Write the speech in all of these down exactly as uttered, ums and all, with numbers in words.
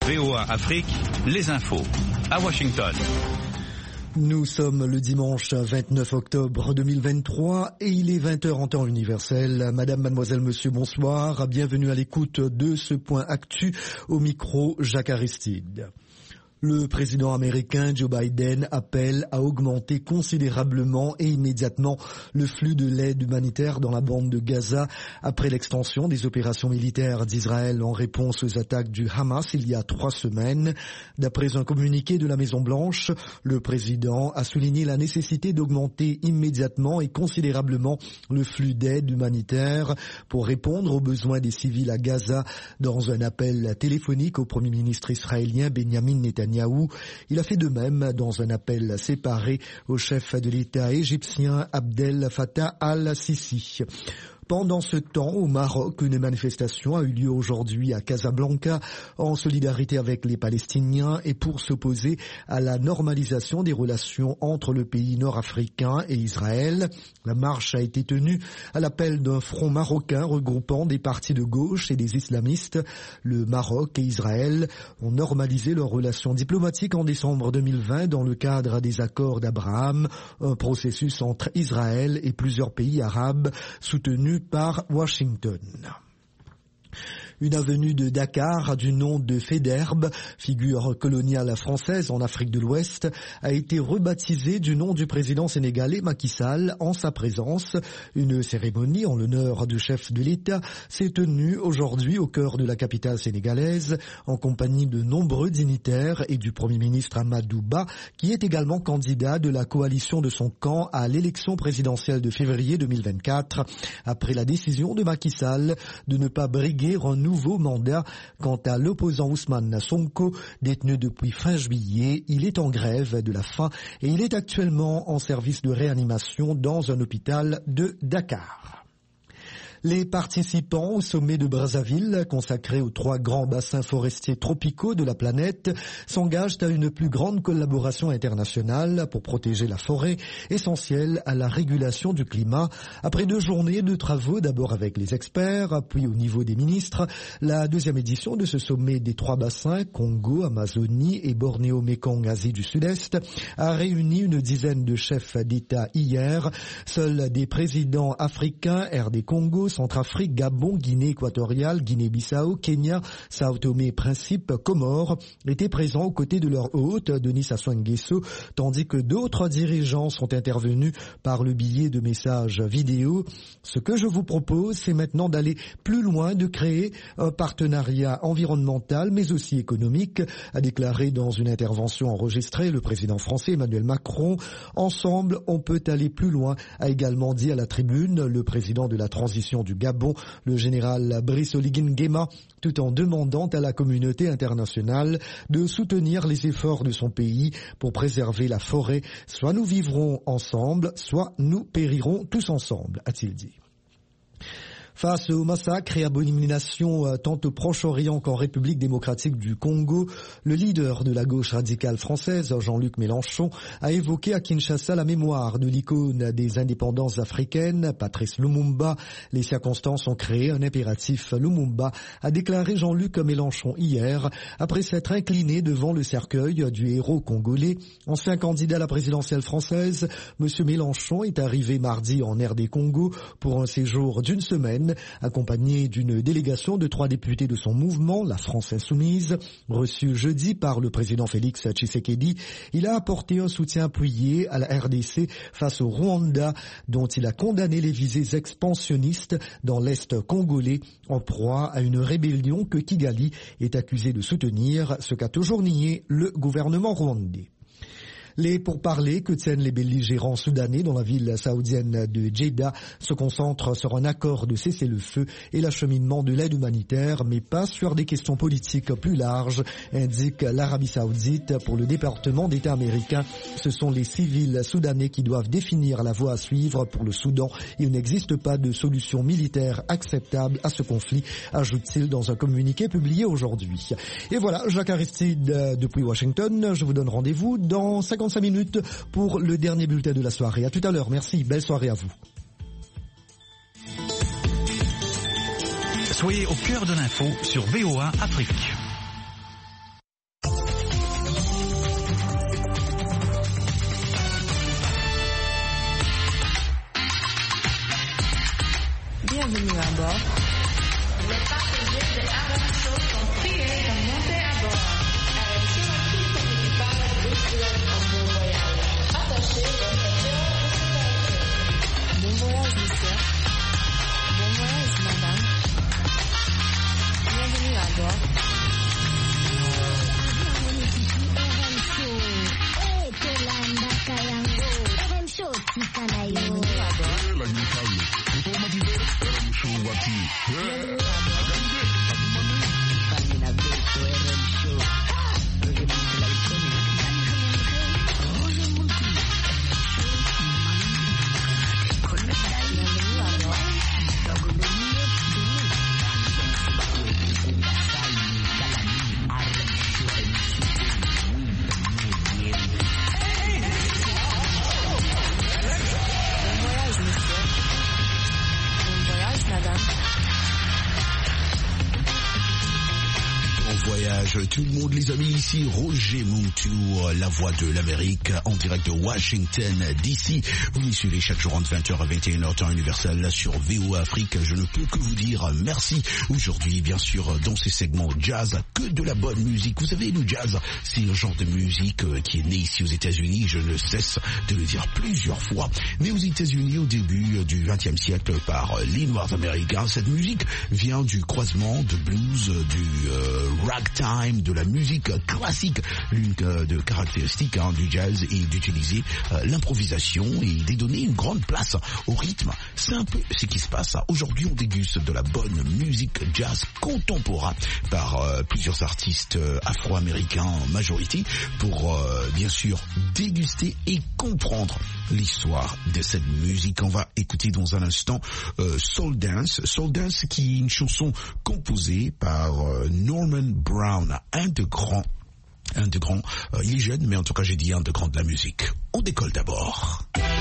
V O A Afrique, les infos. À Washington. Nous sommes le dimanche vingt-neuf octobre deux mille vingt-trois et il est vingt heures en temps universel. Madame, mademoiselle, monsieur, bonsoir. Bienvenue à l'écoute de ce point actu au micro Jacques Aristide. Le président américain Joe Biden appelle à augmenter considérablement et immédiatement le flux de l'aide humanitaire dans la bande de Gaza après l'extension des opérations militaires d'Israël en réponse aux attaques du Hamas il y a trois semaines. D'après un communiqué de la Maison-Blanche, le président a souligné la nécessité d'augmenter immédiatement et considérablement le flux d'aide humanitaire pour répondre aux besoins des civils à Gaza dans un appel téléphonique au Premier ministre israélien Benjamin Netanyahu. Il a fait de même dans un appel séparé au chef de l'État égyptien Abdel Fattah al-Sisi. Pendant ce temps, au Maroc, une manifestation a eu lieu aujourd'hui à Casablanca en solidarité avec les Palestiniens et pour s'opposer à la normalisation des relations entre le pays nord-africain et Israël. La marche a été tenue à l'appel d'un front marocain regroupant des partis de gauche et des islamistes. Le Maroc et Israël ont normalisé leurs relations diplomatiques en décembre deux mille vingt dans le cadre des accords d'Abraham, un processus entre Israël et plusieurs pays arabes soutenu par Washington. Une avenue de Dakar du nom de Faidherbe, figure coloniale française en Afrique de l'Ouest, a été rebaptisée du nom du président sénégalais Macky Sall en sa présence. Une cérémonie en l'honneur du chef de l'État s'est tenue aujourd'hui au cœur de la capitale sénégalaise en compagnie de nombreux dignitaires et du Premier ministre Amadou Ba qui est également candidat de la coalition de son camp à l'élection présidentielle de février deux mille vingt-quatre après la décision de Macky Sall de ne pas briguer un nouveau mandat. Quant à l'opposant Ousmane Sonko, détenu depuis fin juillet, il est en grève de la faim et il est actuellement en service de réanimation dans un hôpital de Dakar. Les participants au sommet de Brazzaville, consacré aux trois grands bassins forestiers tropicaux de la planète, s'engagent à une plus grande collaboration internationale pour protéger la forêt, essentielle à la régulation du climat. Après deux journées de travaux, d'abord avec les experts, puis au niveau des ministres, la deuxième édition de ce sommet des trois bassins, Congo, Amazonie et Bornéo-Mékong, Asie du Sud-Est, a réuni une dizaine de chefs d'État hier. Seuls des présidents africains, R D Congo, Centrafrique, Gabon, Guinée équatoriale, Guinée-Bissau, Kenya, Sao Tomé et Principe, Comores étaient présents aux côtés de leur hôte, Denis Sassou Nguesso, tandis que d'autres dirigeants sont intervenus par le biais de messages vidéo. Ce que je vous propose, c'est maintenant d'aller plus loin, de créer un partenariat environnemental mais aussi économique, a déclaré dans une intervention enregistrée le président français Emmanuel Macron. Ensemble, on peut aller plus loin, a également dit à la tribune le président de la transition du Gabon, le général Brice Oligui Nguema, tout en demandant à la communauté internationale de soutenir les efforts de son pays pour préserver la forêt. Soit nous vivrons ensemble, soit nous périrons tous ensemble, a-t-il dit. Face au massacre et abomination tant au Proche-Orient qu'en République démocratique du Congo, le leader de la gauche radicale française, Jean-Luc Mélenchon, a évoqué à Kinshasa la mémoire de l'icône des indépendances africaines, Patrice Lumumba. Les circonstances ont créé un impératif. Lumumba, a déclaré Jean-Luc Mélenchon hier, après s'être incliné devant le cercueil du héros congolais. Ancien candidat à la présidentielle française, M. Mélenchon est arrivé mardi en R D Congo pour un séjour d'une semaine, accompagné d'une délégation de trois députés de son mouvement, la France Insoumise. Reçu jeudi par le président Félix Tshisekedi, il a apporté un soutien appuyé à la R D C face au Rwanda, dont il a condamné les visées expansionnistes dans l'Est congolais, en proie à une rébellion que Kigali est accusé de soutenir, ce qu'a toujours nié le gouvernement rwandais. Les pourparlers que tiennent les belligérants soudanais dans la ville saoudienne de Djeddah se concentrent sur un accord de cessez-le-feu et l'acheminement de l'aide humanitaire, mais pas sur des questions politiques plus larges, indique l'Arabie saoudite. Pour le département d'État américain, ce sont les civils soudanais qui doivent définir la voie à suivre pour le Soudan. Il n'existe pas de solution militaire acceptable à ce conflit, ajoute-t-il dans un communiqué publié aujourd'hui. Et voilà, Jacques Aristide depuis Washington. Je vous donne rendez-vous dans cinquante minutes pour le dernier bulletin de la soirée. À tout à l'heure. Merci. Belle soirée à vous. Soyez au cœur de l'info sur V O A Afrique. Bienvenue à bord. Les passagers de Aram Show sont priés de monter à bord. Attention à tout son équipage décidant en bon voyage. Attachez vos ceintures de sécurité. Bon voyage, monsieur. Bon voyage, madame. Bienvenue à bord. Bienvenue à bord. Tout le monde, les amis, ici Roger Montour, la voix de l'Amérique, en direct de Washington D C. Vous nous suivez chaque jour entre vingt heures à vingt et une heures temps universel sur V O A Afrique. Je ne peux que vous dire merci. Aujourd'hui, bien sûr, dans ces segments jazz, que de la bonne musique. Vous savez, le jazz, c'est un genre de musique qui est né ici aux États-Unis. Je ne cesse de le dire plusieurs fois. Mais aux États-Unis, au début du vingtième siècle, par les Noirs américains, cette musique vient du croisement de blues, du euh, ragtime, de la musique classique. L'une de caractéristiques hein, du jazz est d'utiliser euh, l'improvisation et d'y donner une grande place au rythme. C'est un peu ce qui se passe. Aujourd'hui, on déguste de la bonne musique jazz contemporain par euh, plusieurs artistes euh, afro-américains en majorité pour euh, bien sûr déguster et comprendre l'histoire de cette musique. On va écouter dans un instant euh, Soul Dance. Soul Dance qui est une chanson composée par euh, Norman Brown, un de grands, un de grands, euh, il est jeune, mais en tout cas j'ai dit un de grands de la musique. On décolle d'abord.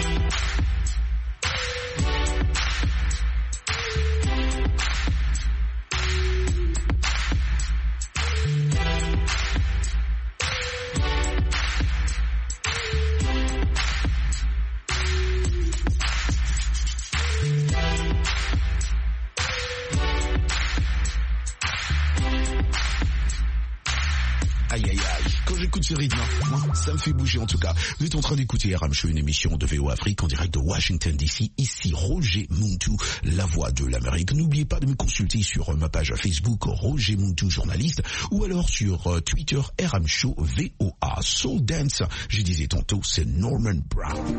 Aïe aïe aïe, quand j'écoute ce rythme, moi, ça me fait bouger en tout cas. Vous êtes en train d'écouter Aram Show, une émission de V O A Afrique en direct de Washington D C. Ici Roger Montour, la voix de l'Amérique. N'oubliez pas de me consulter sur ma page Facebook Roger Montour journaliste ou alors sur Twitter Aram Show V O A. Soul Dance, je disais tantôt, c'est Norman Brown.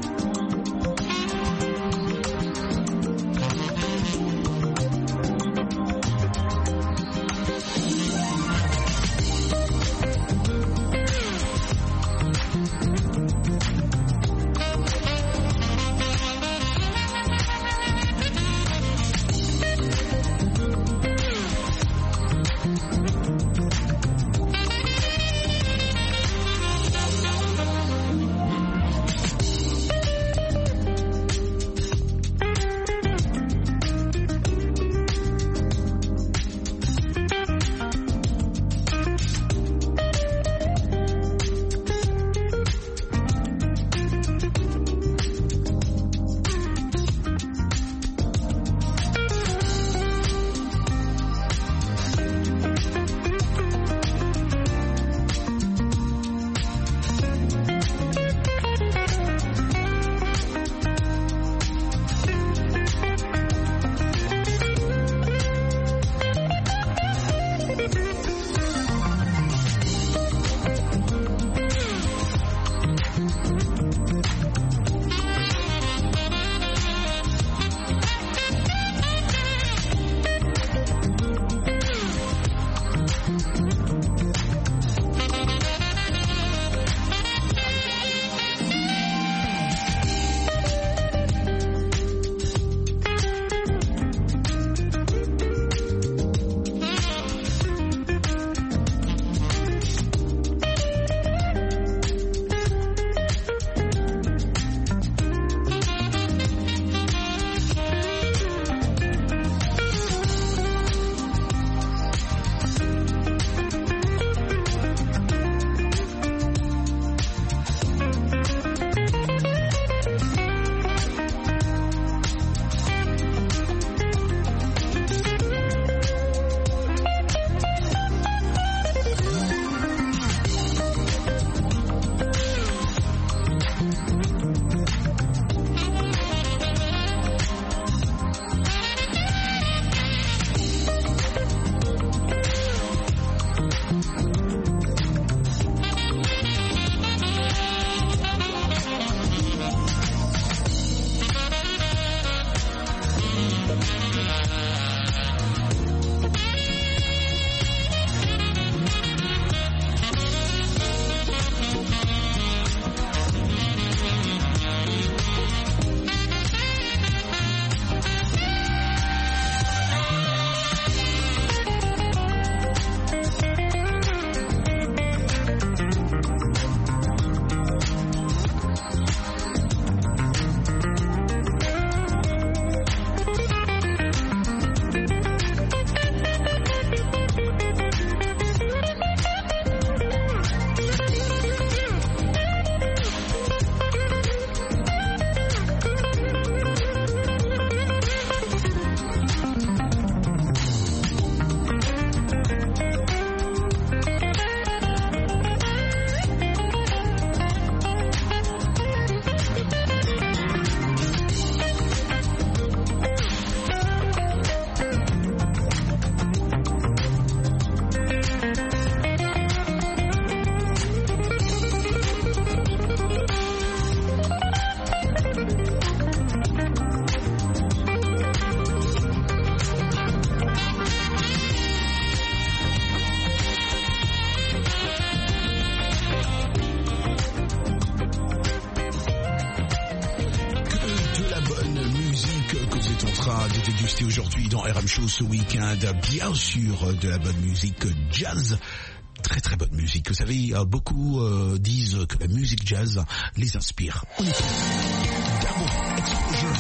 déguster aujourd'hui dans R M Show ce week-end. Bien sûr, de la bonne musique jazz. Très très bonne musique. Vous savez, beaucoup euh, disent que la musique jazz les inspire. On écoute Double Exposure.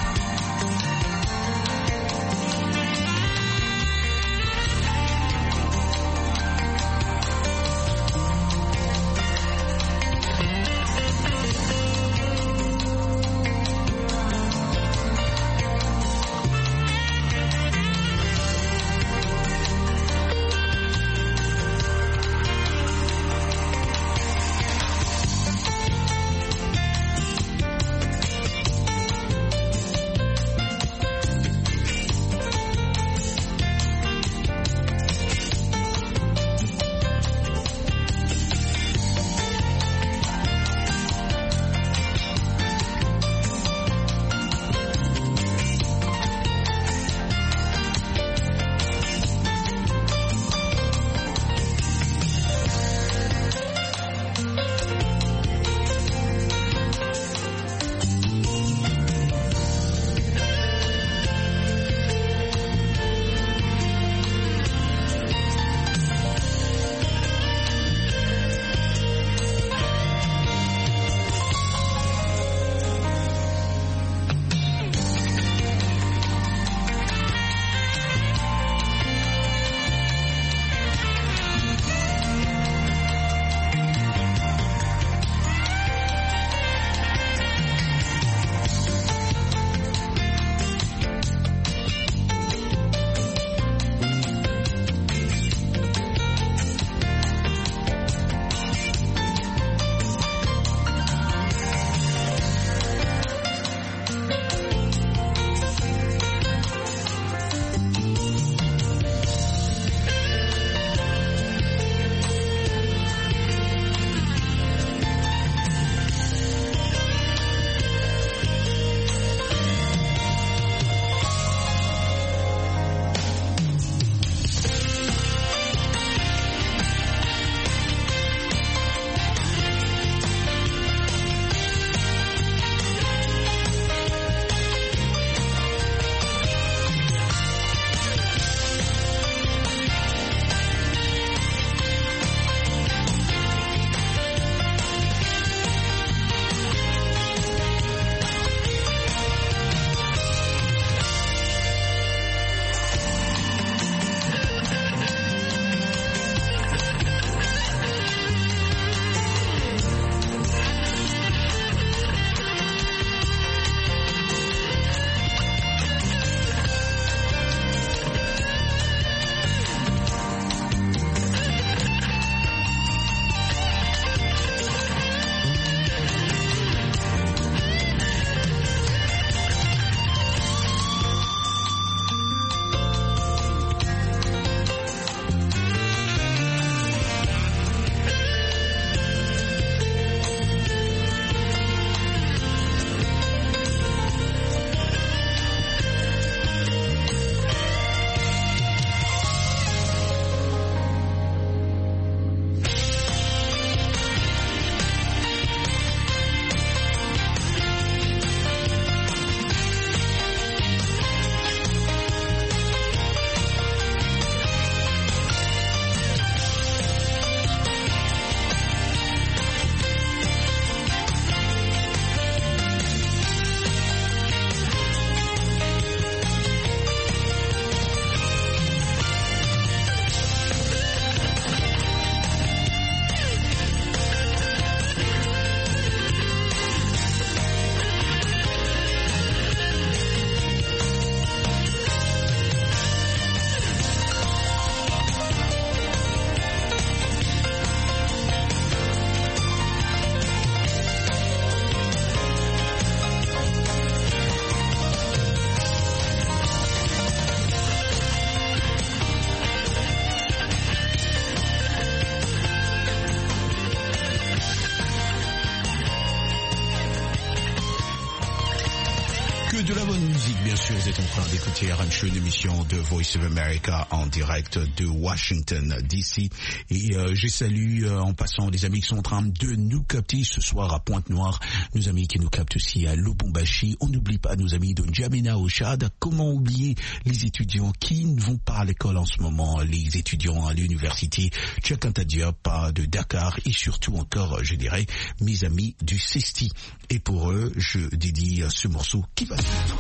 sûr, vous êtes en train d'écouter R M Show, une émission de Voice of America en direct de Washington, D C. Et euh, je salue euh, en passant les amis qui sont en train de nous capter ce soir à Pointe-Noire, nos amis qui nous captent aussi à Lubumbashi. On n'oublie pas nos amis de N'Djamena au Tchad. Comment oublier les étudiants qui ne vont pas à l'école en ce moment, les étudiants à l'université Cheikh Anta Diop de Dakar et surtout encore, je dirais, mes amis du CESTI. Et pour eux, je dédie ce morceau qui va suivre.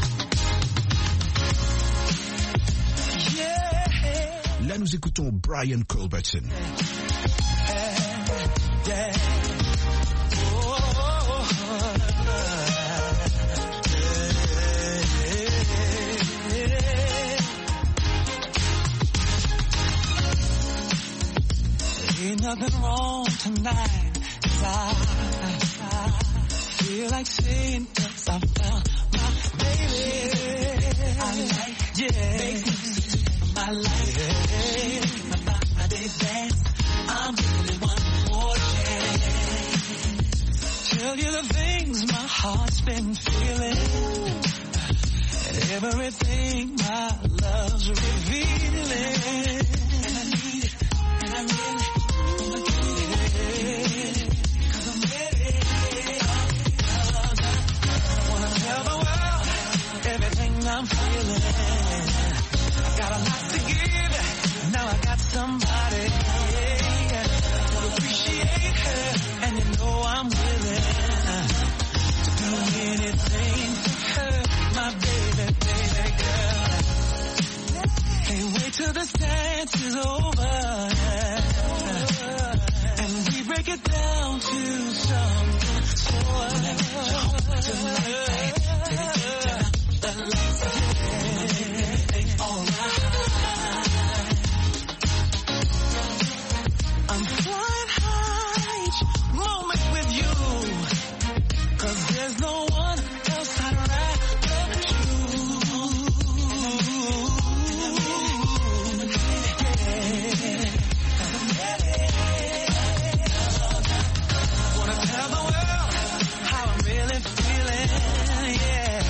Là, nous écoutons Brian Culbertson. Ain't nothing wrong tonight, 'cause I, I feel like saying, 'cause I found my baby. I like, yeah, makes my life, yeah. My body dance, I'm giving it one more chance. Tell you the things my heart's been feeling, and everything my love's revealing. And I need it, and I really I'm feeling. I got a lot to give. Now I got somebody to appreciate her, and you know I'm willing to do anything for her, my baby, baby girl. Hey, wait till this dance is over, and we break it down to something slower. Tonight, the lights are alright. I'm flying high each moment with you, 'cause there's no one else I'd rather choose. I wanna tell the world how I'm really feeling, yeah.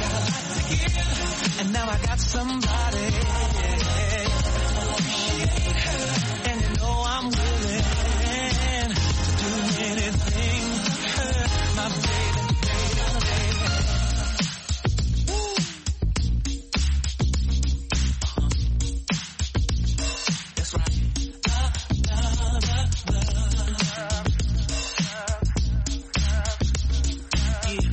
And now I got somebody, yeah, appreciate her, and you know I'm willing to do anything for her, my baby, baby, baby. Ooh. Uh-huh. That's right. Love, love, love, love. Yeah.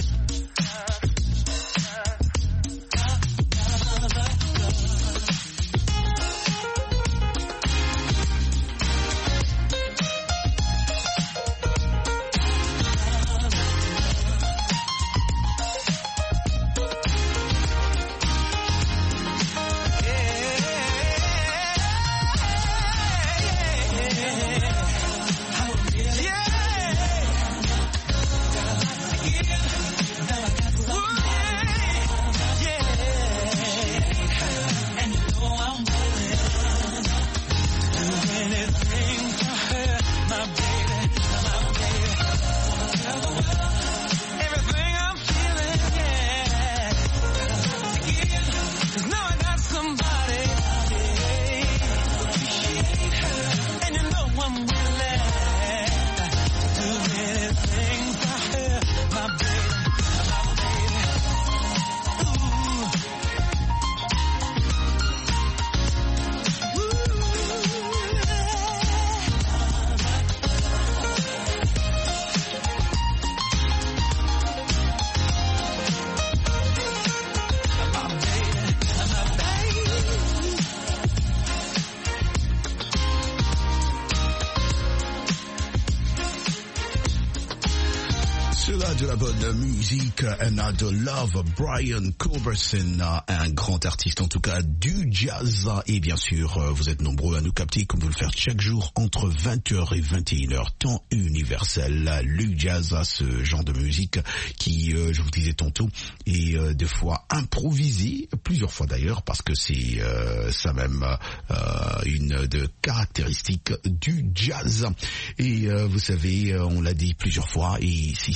De la bonne musique, Another Love, Brian Culbertson, un grand artiste en tout cas du jazz. Et bien sûr, vous êtes nombreux à nous capter comme vous le faites chaque jour entre vingt heures et vingt et une heures, temps universel. Le jazz, ce genre de musique qui, euh, je vous disais tantôt, est euh, des fois improvisé, plusieurs fois d'ailleurs, parce que c'est euh, ça même euh, une de caractéristiques du jazz. Et euh, vous savez, on l'a dit plusieurs fois, et si, si, si, si,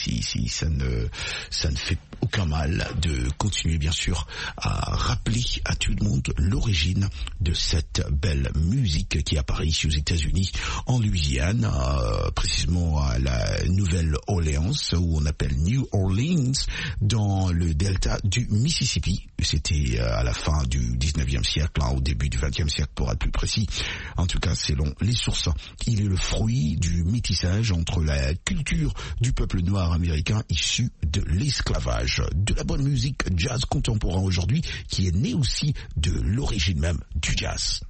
si, si ça ne, ça ne fait aucun mal de continuer bien sûr à rappeler à tout le monde l'origine de cette belle musique qui apparaît ici aux États-Unis, en Louisiane, euh, précisément à la Nouvelle-Orléans, où on appelle New Orleans, dans le delta du Mississippi. C'était à la fin du dix-neuvième siècle, hein, au début du vingtième siècle pour être plus précis. En tout cas, selon les sources, il est le fruit du métissage entre la culture du peuple noir américain issu de l'esclavage. De la bonne musique jazz contemporain aujourd'hui qui est née aussi de l'origine même du jazz.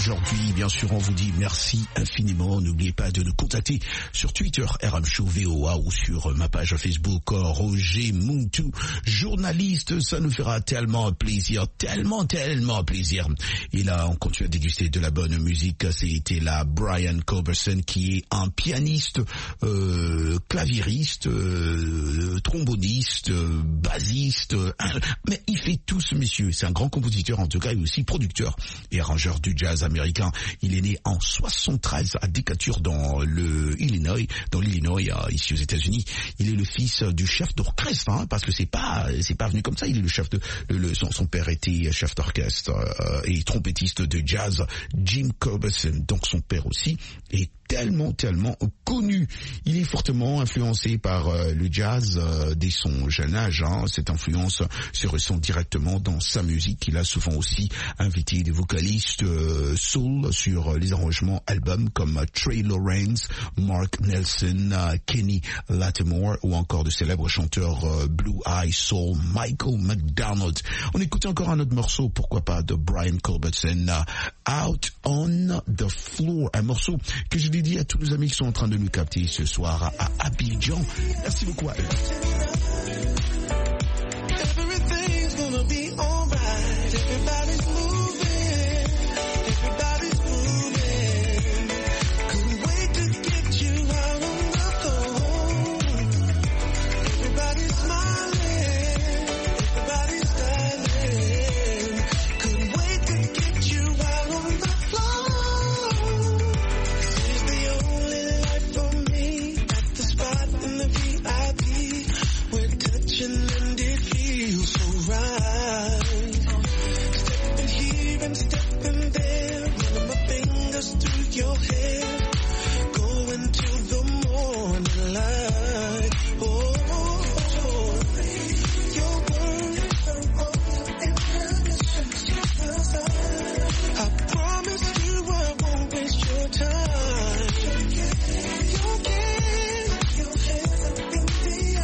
aujourd'hui. Bien sûr, on vous dit merci infiniment. N'oubliez pas de nous contacter sur Twitter, R M Show V O A, ou sur ma page Facebook, Roger Muntu, journaliste. Ça nous fera tellement plaisir, tellement, tellement plaisir. Et là, on continue à déguster de la bonne musique. C'était là Brian Culbertson, qui est un pianiste, euh, claviériste, euh, tromboniste, euh, bassiste, euh, mais il fait tout ce monsieur. C'est un grand compositeur, en tout cas, et aussi producteur et arrangeur du jazz américain. Il est né en soixante-treize à Decatur, dans le Illinois, dans l'Illinois, ici aux États-Unis. Il est le fils du chef d'orchestre, hein, parce que c'est pas, c'est pas venu comme ça. Il est le chef de, le, le, son, son père était chef d'orchestre euh, et trompettiste de jazz, Jim Culbertson. Donc son père aussi est tellement, tellement connu. Il est fortement influencé par euh, le jazz euh, dès son jeune âge. Hein. Cette influence se ressent directement dans sa musique. Il a souvent aussi invité des vocalistes euh, soul sur les arrangements albums comme Trey Lawrence, Mark Nelson, uh, Kenny Lattimore, ou encore de célèbres chanteurs uh, Blue Eye Soul, Michael McDonald. On écoute encore un autre morceau, pourquoi pas, de Brian Culbertson, uh, Out on the Floor, un morceau que je dédie à tous nos amis qui sont en train de nous capter ce soir à Abidjan. Merci beaucoup à eux. Everything's gonna be alright. Everybody's moving. Everybody's moving. Couldn't wait to get you out on the floor. Everybody's smiling. Everybody's styling. Couldn't wait to get you out on the floor. This is the only life for me. At the spot in the V I P. We're touching and it feels so right. Stepping here and stepping there, running my fingers through your hair, going till the morning light. Oh, oh, oh. Your word, I promise you I won't waste your time. Your game, your hands up in the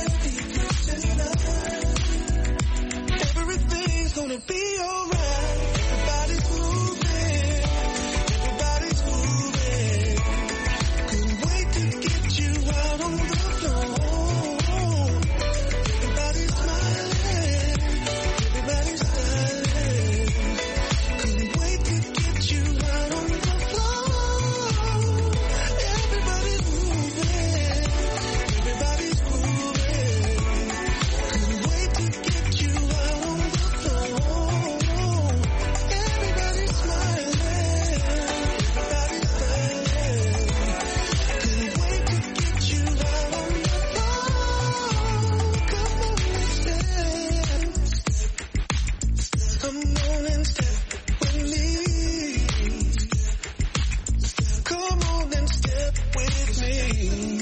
air. Everything's gonna be alright. Everybody's moving. Everybody's moving. Couldn't wait to get you out on the floor. Everybody's smiling. Everybody's styling. Couldn't wait to get you out on the floor. Everybody's moving. Everybody's moving. Couldn't wait to get you out on the floor. Everybody's smiling. Everybody's styling. Couldn't wait to get you out on the floor. Come on and step. Come on and step with me. Come on and step with me.